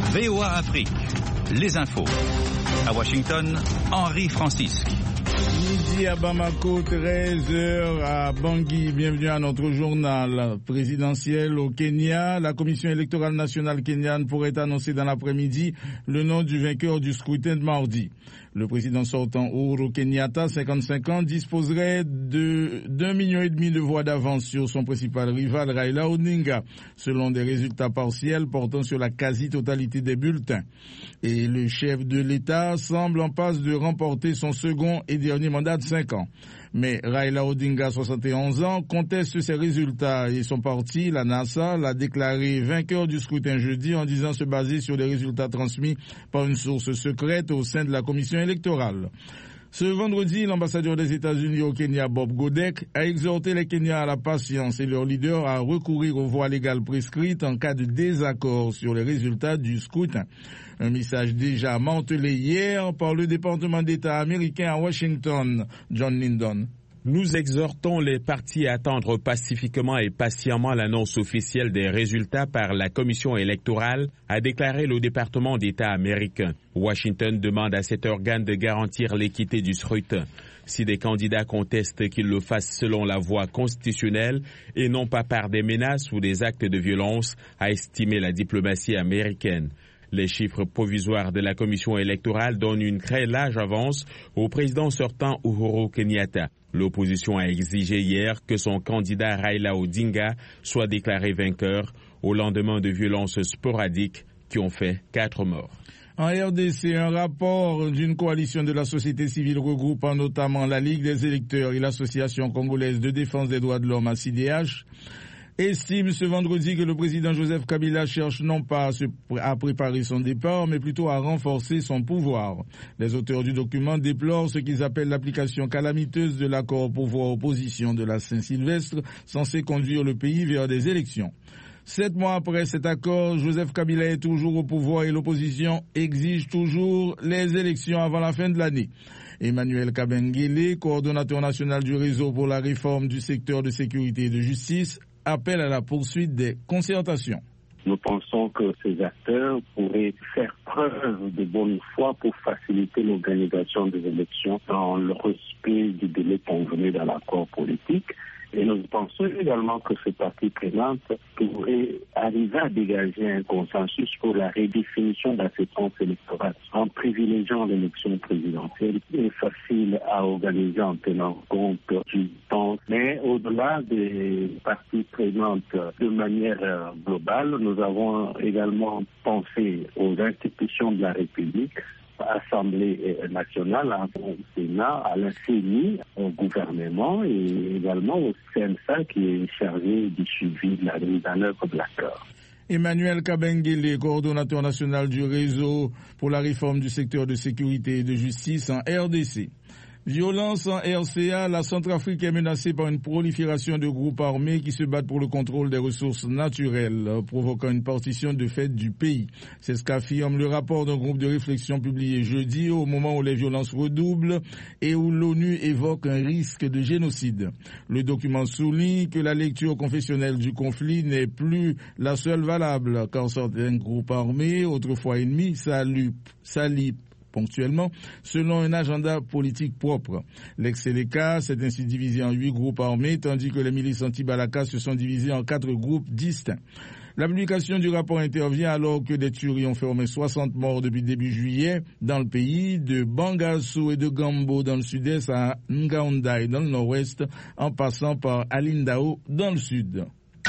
VOA Afrique, les infos. À Washington, Henri Francisque. Midi à Bamako, 13h à Bangui. Bienvenue à notre journal présidentiel au Kenya. La Commission électorale nationale kenyane pourrait annoncer dans l'après-midi le nom du vainqueur du scrutin de mardi. Le président sortant Uhuru Kenyatta, 55 ans, disposerait de 1,5 million de voix d'avance sur son principal rival Raila Odinga, selon des résultats partiels portant sur la quasi-totalité des bulletins. Et le chef de l'État semble en passe de remporter son second et dernier mandat de 5 ans. Mais Raila Odinga, 71 ans, conteste ces résultats et son parti, la NASA, l'a déclaré vainqueur du scrutin jeudi en disant se baser sur des résultats transmis par une source secrète au sein de la commission électorale. Ce vendredi, l'ambassadeur des États-Unis au Kenya, Bob Godek, a exhorté les Kenyans à la patience et leur leader à recourir aux voies légales prescrites en cas de désaccord sur les résultats du scrutin. Un message déjà martelé hier par le département d'État américain à Washington, John Lyndon. Nous exhortons les partis à attendre pacifiquement et patiemment l'annonce officielle des résultats par la commission électorale, a déclaré le département d'État américain. Washington demande à cet organe de garantir l'équité du scrutin. Si des candidats contestent qu'ils le fassent selon la voie constitutionnelle et non pas par des menaces ou des actes de violence, a estimé la diplomatie américaine. Les chiffres provisoires de la commission électorale donnent une très large avance au président sortant Uhuru Kenyatta. L'opposition a exigé hier que son candidat Raila Odinga soit déclaré vainqueur au lendemain de violences sporadiques qui ont fait 4 morts. En RDC, un rapport d'une coalition de la société civile regroupant notamment la Ligue des électeurs et l'Association congolaise de défense des droits de l'homme, ACDH, estime ce vendredi que le président Joseph Kabila cherche non pas à préparer son départ, mais plutôt à renforcer son pouvoir. Les auteurs du document déplorent ce qu'ils appellent l'application calamiteuse de l'accord pouvoir-opposition de la Saint-Sylvestre, censé conduire le pays vers des élections. 7 mois après cet accord, Joseph Kabila est toujours au pouvoir et l'opposition exige toujours les élections avant la fin de l'année. Emmanuel Kabengele, coordonnateur national du réseau pour la réforme du secteur de sécurité et de justice, appelle à la poursuite des concertations. Nous pensons que ces acteurs pourraient faire preuve de bonne foi pour faciliter l'organisation des élections dans le respect du délai convenu dans l'accord politique. Et nous pensons également que ces parties prenantes pourraient arriver à dégager un consensus pour la redéfinition de la séquence électorale en privilégiant l'élection présidentielle qui est facile à organiser en tenant compte du temps. Mais au-delà des parties prenantes de manière globale, nous avons également pensé aux institutions de la République, Assemblée nationale, au Sénat, à la CENI, au gouvernement et également au CNSA qui est chargé du suivi de la mise en œuvre de l'accord. Emmanuel Kabengele, coordonnateur national du réseau pour la réforme du secteur de sécurité et de justice en RDC. Violence en RCA, la Centrafrique est menacée par une prolifération de groupes armés qui se battent pour le contrôle des ressources naturelles, provoquant une partition de fait du pays. C'est ce qu'affirme le rapport d'un groupe de réflexion publié jeudi au moment où les violences redoublent et où l'ONU évoque un risque de génocide. Le document souligne que la lecture confessionnelle du conflit n'est plus la seule valable, car certains groupes armés, autrefois ennemis, s'allient ponctuellement, selon un agenda politique propre. L'ex-Séléka s'est ainsi divisé en 8 groupes armés, tandis que les milices anti-Balaka se sont divisées en 4 groupes distincts. La publication du rapport intervient alors que des tueries ont fait au moins 60 morts depuis début juillet dans le pays, de Bangassou et de Gambo dans le sud-est à Ngaoundai dans le nord-ouest, en passant par Alindao dans le sud.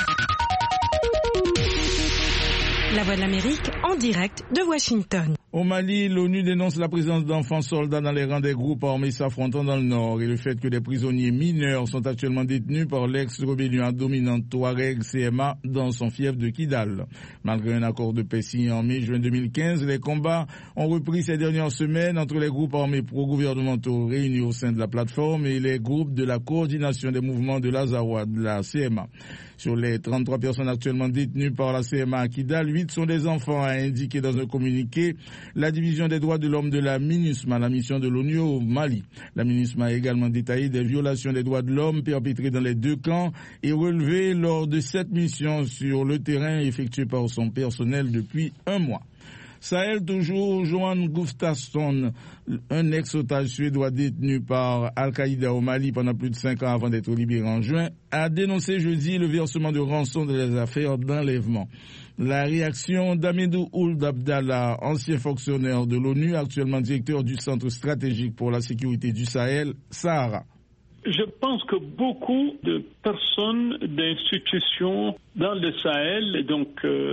La Voix de l'Amérique en direct de Washington. Au Mali, l'ONU dénonce la présence d'enfants soldats dans les rangs des groupes armés s'affrontant dans le nord et le fait que des prisonniers mineurs sont actuellement détenus par l'ex-rébellion dominante Touareg CMA dans son fief de Kidal. Malgré un accord de paix signé en mai-juin 2015, les combats ont repris ces dernières semaines entre les groupes armés pro-gouvernementaux réunis au sein de la plateforme et les groupes de la coordination des mouvements de l'Azawa, de la CMA. Sur les 33 personnes actuellement détenues par la CMA à Kidal, 8 sont des enfants, a indiqué dans un communiqué la division des droits de l'homme de la MINUSMA, la mission de l'ONU au Mali. La MINUSMA a également détaillé des violations des droits de l'homme perpétrées dans les 2 camps et relevées lors de cette mission sur le terrain effectuée par son personnel depuis 1 mois. Sahel toujours, Johan Gustafsson, un ex-otage suédois détenu par Al-Qaïda au Mali pendant plus de 5 ans avant d'être libéré en juin, a dénoncé jeudi le versement de rançon de les affaires d'enlèvement. La réaction d'Amidou Ould Abdallah, ancien fonctionnaire de l'ONU, actuellement directeur du Centre stratégique pour la sécurité du Sahel, Sahara. Je pense que beaucoup de personnes, d'institutions dans le Sahel, donc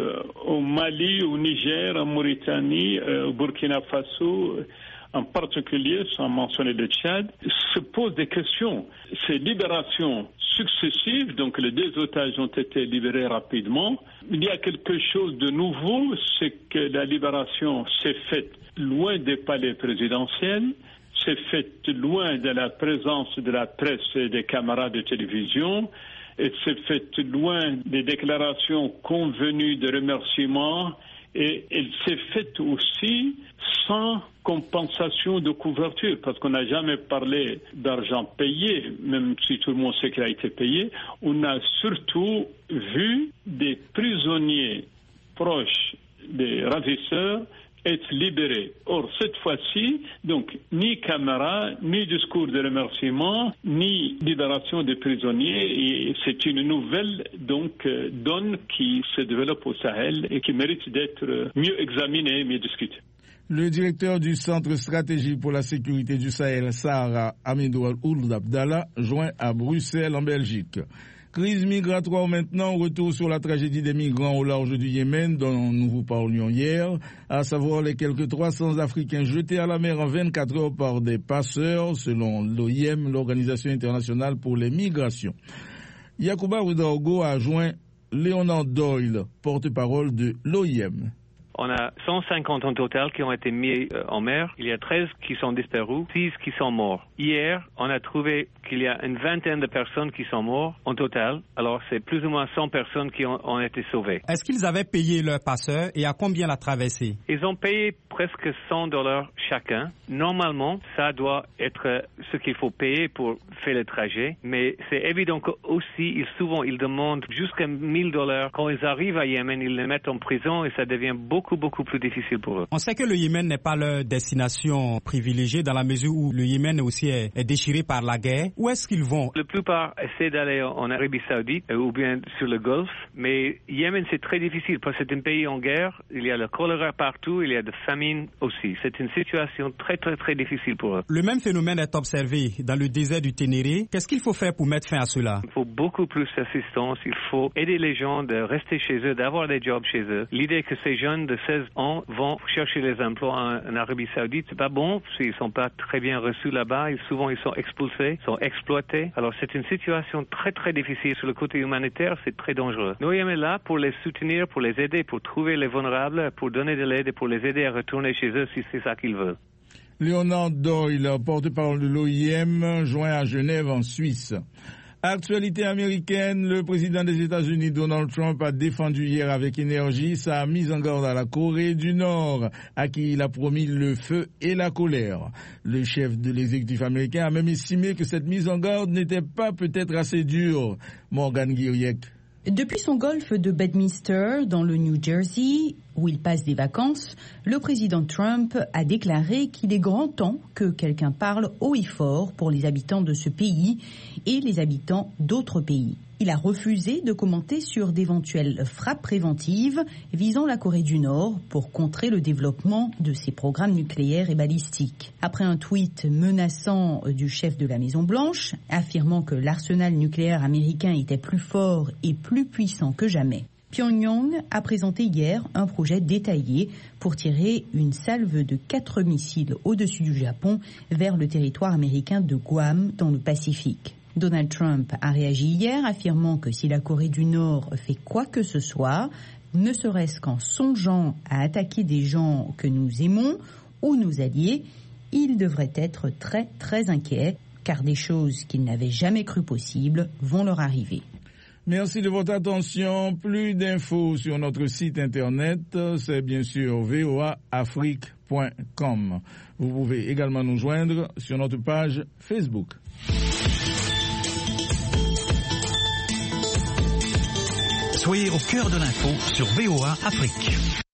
au Mali, au Niger, en Mauritanie, au Burkina Faso, en particulier, sans mentionner le Tchad, se posent des questions. Ces libérations successives, donc les 2 otages ont été libérés rapidement. Il y a quelque chose de nouveau, c'est que la libération s'est faite loin des palais présidentiels. C'est fait loin de la présence de la presse et des caméras de télévision, et c'est fait loin des déclarations convenues de remerciements, et elle s'est faite aussi sans compensation de couverture, parce qu'on n'a jamais parlé d'argent payé, même si tout le monde sait qu'il a été payé. On a surtout vu des prisonniers proches des ravisseurs être libérés. Or, cette fois-ci, donc, ni caméra, ni discours de remerciement, ni libération des prisonniers. Et c'est une nouvelle, donc, donne qui se développe au Sahel et qui mérite d'être mieux examinée, mieux discutée. Le directeur du Centre stratégique pour la sécurité du Sahel, Sahara, Amidou Ould Abdallah, joint à Bruxelles, en Belgique. Crise migratoire maintenant, retour sur la tragédie des migrants au large du Yémen dont nous vous parlions hier, à savoir les quelques 300 Africains jetés à la mer en 24 heures par des passeurs, selon l'OIM, l'Organisation internationale pour les migrations. Yacouba Ouedraogo a joint Léonard Doyle, porte-parole de l'OIM. On a 150 en total qui ont été mis en mer. Il y a 13 qui sont disparus, 6 qui sont morts. Hier, on a trouvé qu'il y a une vingtaine de personnes qui sont mortes en total. Alors, c'est plus ou moins 100 personnes qui ont été sauvées. Est-ce qu'ils avaient payé leur passeur et à combien la traversée? Ils ont payé presque $100 chacun. Normalement, ça doit être ce qu'il faut payer pour faire le trajet. Mais c'est évident qu'aussi, souvent, ils demandent jusqu'à $1,000. Quand ils arrivent à Yémen, ils les mettent en prison et ça devient beaucoup plus difficile pour eux. On sait que le Yémen n'est pas leur destination privilégiée dans la mesure où le Yémen aussi est déchiré par la guerre. Où est-ce qu'ils vont? La plupart essaient d'aller en Arabie Saoudite ou bien sur le Golfe, mais Yémen c'est très difficile parce que c'est un pays en guerre, il y a le choléra partout, il y a de famine aussi. C'est une situation très difficile pour eux. Le même phénomène est observé dans le désert du Ténéré. Qu'est-ce qu'il faut faire pour mettre fin à cela? Il faut beaucoup plus d'assistance, il faut aider les gens de rester chez eux, d'avoir des jobs chez eux. L'idée que ces jeunes de 16 ans vont chercher les emplois en Arabie Saoudite, c'est pas bon, s'ils sont pas très bien reçus là-bas, souvent ils sont expulsés, sont exploités. Alors c'est une situation très difficile. Sur le côté humanitaire, c'est très dangereux. Nous sommes là pour les soutenir, pour les aider, pour trouver les vulnérables, pour donner de l'aide et pour les aider à retourner chez eux si c'est ça qu'ils veulent. Léonard Doyle, porte-parole de l'OIM, joint à Genève en Suisse. Actualité américaine, le président des États-Unis, Donald Trump, a défendu hier avec énergie sa mise en garde à la Corée du Nord, à qui il a promis le feu et la colère. Le chef de l'exécutif américain a même estimé que cette mise en garde n'était pas peut-être assez dure. Morgan Guiriec. Depuis son golfe de Bedminster, dans le New Jersey, où il passe des vacances, le président Trump a déclaré qu'il est grand temps que quelqu'un parle haut et fort pour les habitants de ce pays et les habitants d'autres pays. Il a refusé de commenter sur d'éventuelles frappes préventives visant la Corée du Nord pour contrer le développement de ses programmes nucléaires et balistiques. Après un tweet menaçant du chef de la Maison-Blanche, affirmant que l'arsenal nucléaire américain était plus fort et plus puissant que jamais, Pyongyang a présenté hier un projet détaillé pour tirer une salve de 4 missiles au-dessus du Japon vers le territoire américain de Guam dans le Pacifique. Donald Trump a réagi hier, affirmant que si la Corée du Nord fait quoi que ce soit, ne serait-ce qu'en songeant à attaquer des gens que nous aimons ou nos alliés, il devrait être très inquiet, car des choses qu'il n'avait jamais cru possibles vont leur arriver. Merci de votre attention. Plus d'infos sur notre site internet, c'est bien sûr voaafrique.com. Vous pouvez également nous joindre sur notre page Facebook. Soyez au cœur de l'info sur VOA Afrique.